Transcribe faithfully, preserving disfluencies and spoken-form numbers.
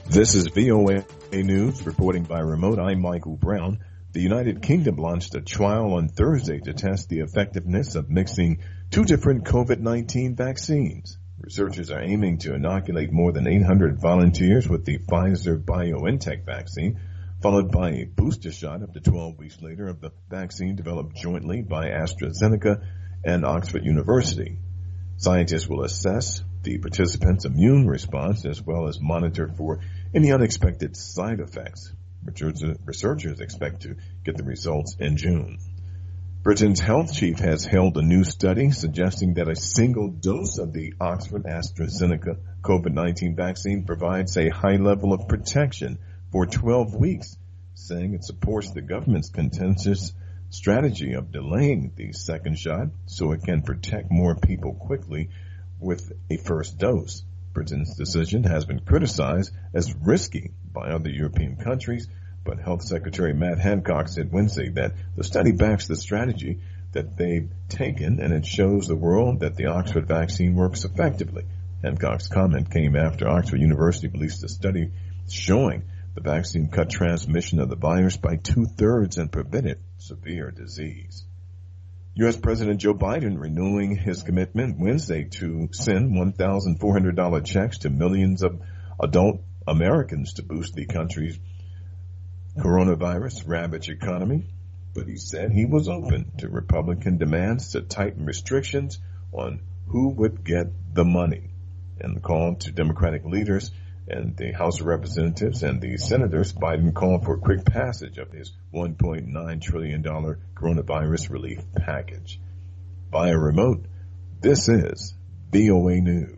This is V O A News, reporting by remote. I'm Michael Brown. The United Kingdom launched a trial on Thursday to test the effectiveness of mixing two different COVID nineteen vaccines. Researchers are aiming to inoculate more than eight hundred volunteers with the Pfizer-BioNTech vaccine, followed by a booster shot up to twelve weeks later of the vaccine developed jointly by AstraZeneca and Oxford University. Scientists will assess the participants' immune response as well as monitor for any unexpected side effects. Researchers expect to get the results in June. Britain's health chief has held a new study suggesting that a single dose of the Oxford AstraZeneca COVID nineteen vaccine provides a high level of protection for twelve weeks, saying it supports the government's contentious strategy of delaying the second shot so it can protect more people quickly with a first dose. Britain's decision has been criticized as risky by other European countries, but Health Secretary Matt Hancock said Wednesday that the study backs the strategy that they've taken and it shows the world that the Oxford vaccine works effectively. Hancock's comment came after Oxford University released a study showing the vaccine cut transmission of the virus by two-thirds and prevented severe disease. U S. President Joe Biden renewing his commitment Wednesday to send one thousand four hundred dollars checks to millions of adult Americans to boost the country's coronavirus ravaged economy. But he said he was open to Republican demands to tighten restrictions on who would get the money. In the call to Democratic leaders and the House of Representatives and the senators, Biden called for a quick passage of his one point nine trillion dollars coronavirus relief package. Via remote, this is V O A News.